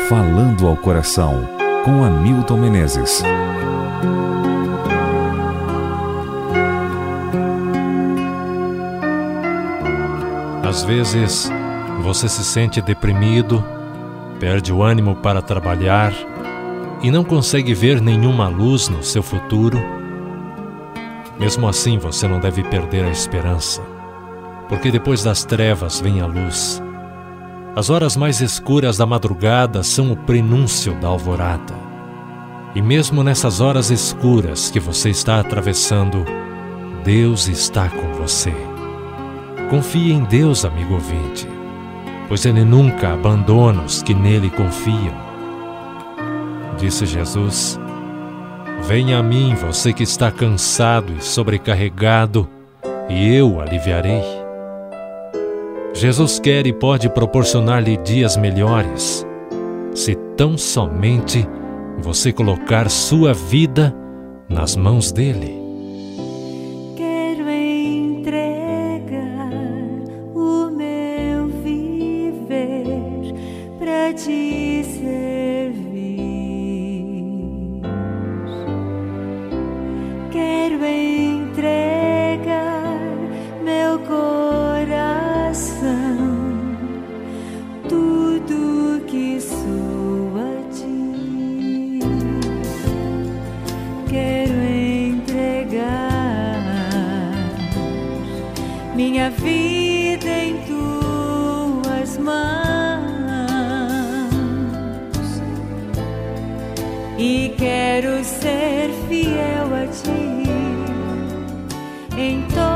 Falando ao Coração, com Hamilton Menezes. Às vezes, você se sente deprimido, perde o ânimo para trabalhar e não consegue ver nenhuma luz no seu futuro. Mesmo assim, você não deve perder a esperança, porque depois das trevas vem a luz. As horas mais escuras da madrugada são o prenúncio da alvorada. E mesmo nessas horas escuras que você está atravessando, Deus está com você. Confie em Deus, amigo ouvinte, pois Ele nunca abandona os que nele confiam. Disse Jesus: venha a mim, você que está cansado e sobrecarregado, e eu o aliviarei. Jesus quer e pode proporcionar-lhe dias melhores, se tão somente você colocar sua vida nas mãos dele. Quero entregar o meu viver para te servir. Quero entregar meu coração, tudo que sou a ti. Quero entregar minha vida em tuas mãos e quero ser fiel a ti em